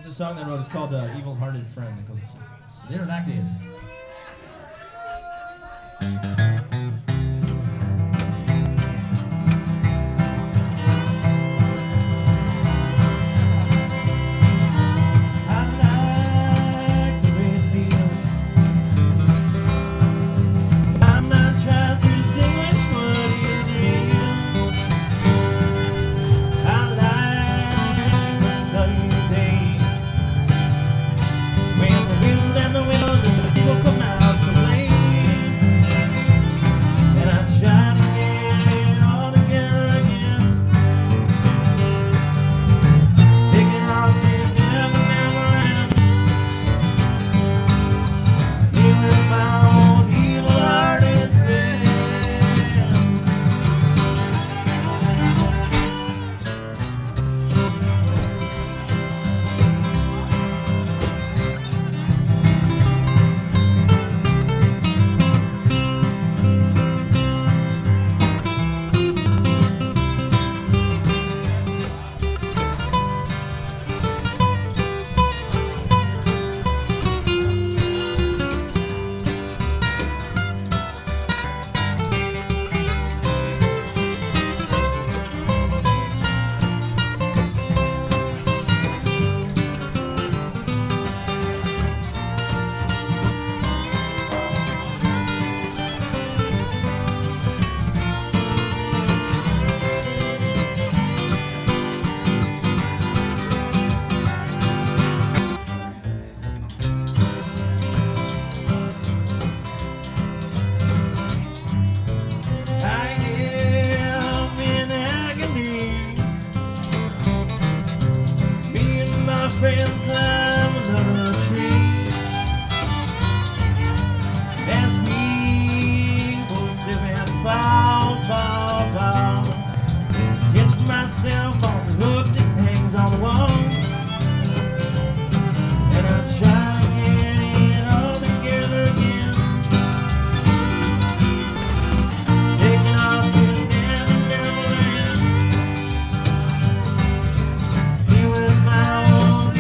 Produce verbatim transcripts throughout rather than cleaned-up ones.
It's a song I wrote. It's called uh, Evil Hearted Friend. It goes little like this. Friend climb another tree as we both slip and fall, fall, fall. Catch myself on the hook that hangs on the wall, and I try to get it all together again, taking off to never, never land. Here with my own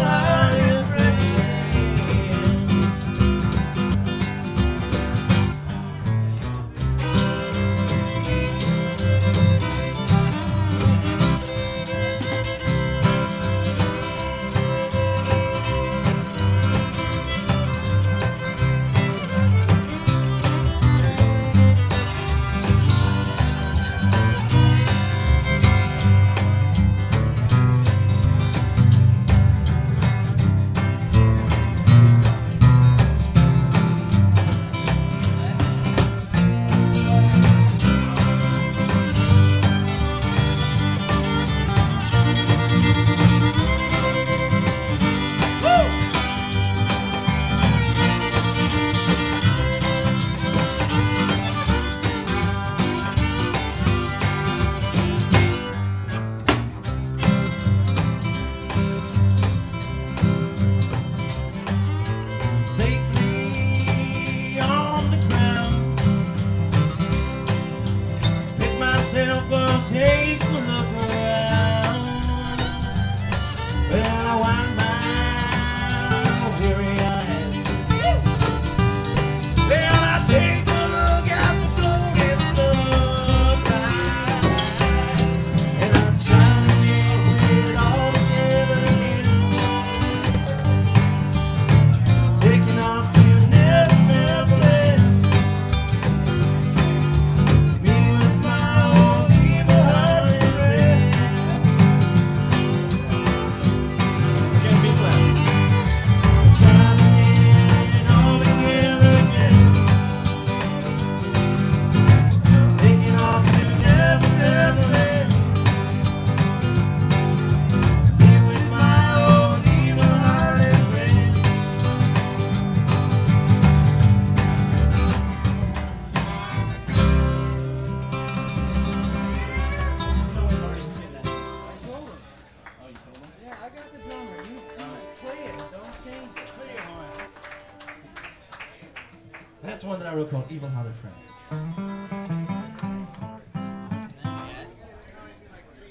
take a look around, and I wind my weary eyes. Then I take a look at the golden sunrise, and I try to get it all together again, taking off to never, never land. That's one that I wrote called Evil Hearted Friend.